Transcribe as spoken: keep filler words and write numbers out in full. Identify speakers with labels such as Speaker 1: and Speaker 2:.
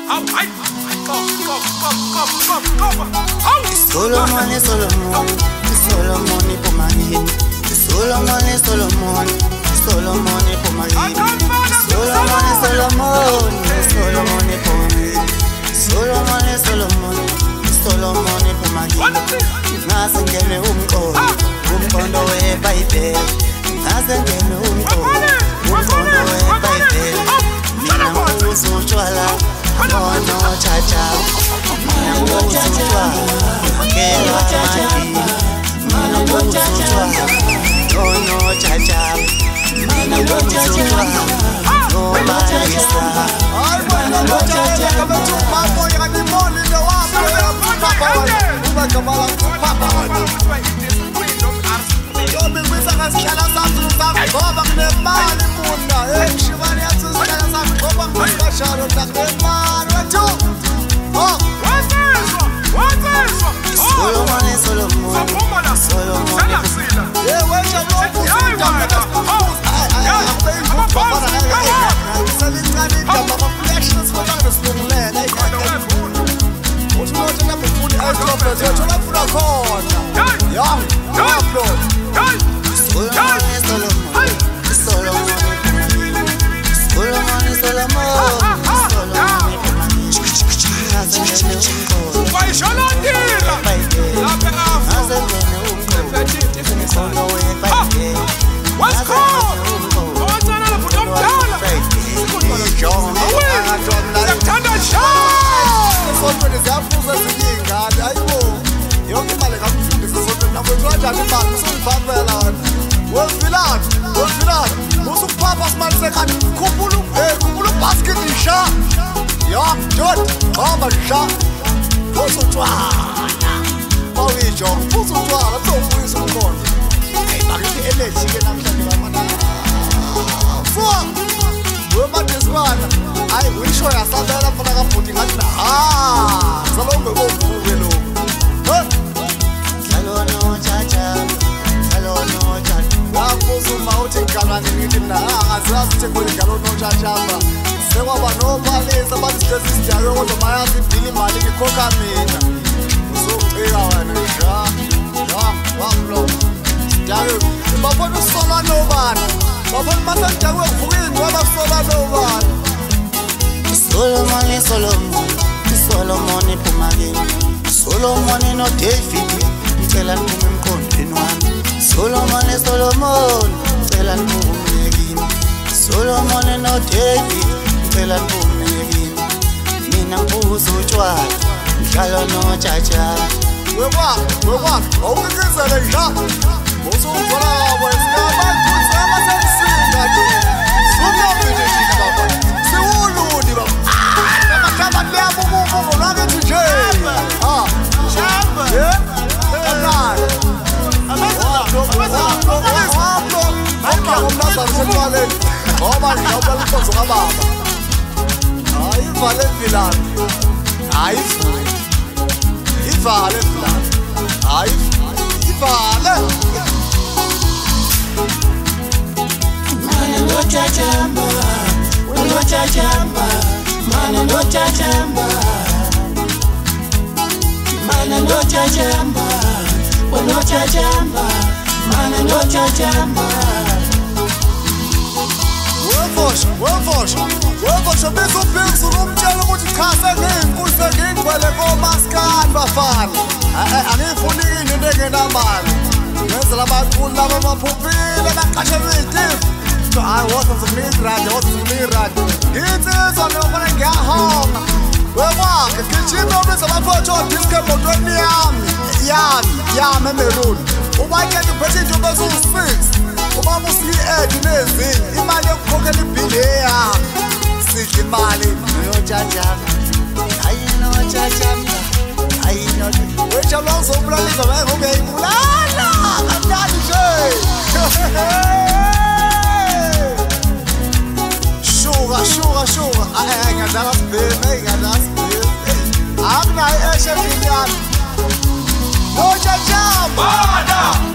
Speaker 1: Solomon is Solomon, Solomon is Pomagin, Solomon is Solomon, Solomon is Pomagin, Solomon is Solomon, Solomon is Pomagin, Solomon is Solomon, Solomon is Pomagin. Nasengene umqondo, umqondo weBhayibheli, nasengene umqondo, umqondo weBhayibheli. Mina nguzo utshwala, no chacha, mina nguzo utshwala, kela mandi, mina nguzo utshwala, no chacha, mina nguzo utshwala, no balisa. Ay bueno, no chacha, kama tu mambo ya nimoni ndo wapo ya papa wana, kama papa wana. Yo me wisa kasikhala sathi ngoba kunemali munda, hey shivani yathi sikhala sathi ngoba ngishasharo takwemali wethu. Oh, what is what is Solomon is Solomon, Solomon is yeah, where's your Lord? What's called? What's on the put up I wish I saw that for the putting at the ah, Salon go hello. Hello, no chacha, hello, no chacha. Wapo mountain canon in the as last to go no chacha. Say what no palace about the sister of the Mayas feeling Malik Coca Mina. So clear and yeah, Waplo. Daru, Papa Sola no man. Papa Matan Jago, who is one of Sola no man. Solomon is Solomon, Solomon is Pomagin, Solomon is not David, tell and boom continuan. Solomon is Solomon, tell and boom again. Solomon is not David, tell and boom again. Mina buzo chwa, kalo no chacha. We walk, we walk, oh we can say the shot. Buzo chwa, we start back to sama sensi ngati. Sumya finish kababa. Seulu di baba. Kama lea mumu mumu lage tuje. Ah, chamba. Yeah. Kanal. Amazon. Amazon. Amazon. Mama umnasa mswale. Ngoba ngiyabala ukuthi ngababa. Hayi vale filan. Hayi. Ivale filan. Hayi. Ivale. Mana no chachamba. No chachamba. Mana no chachamba, mana no chachamba, no chachamba, mana no chachamba. Wefos, wefos, wefos. Abenzo penso nomtshela ukuthi khasa ngenkuse ngingcwele komaskani bafana. Angifuni into engenamali. Ngenzela abantu laba baphuphile baqashelwe idifu. I wasn't a mirror, I wasn't a mirror. It is on the one I got home. Well, walk, can you know this about what this came on twenty yam? Yam, yam, and the road. Oh, why can't you put it to the six? Oh, I must be edging. Imagine cooking the billion. Siki Mali, no chacha. I know chacha. I know. Which are also brothers of okay. Lala, I'm not sure. Sugar, sugar, sugar. I ain't got that space, I ain't got that space. I'm not a chef in that. No, cha-cha,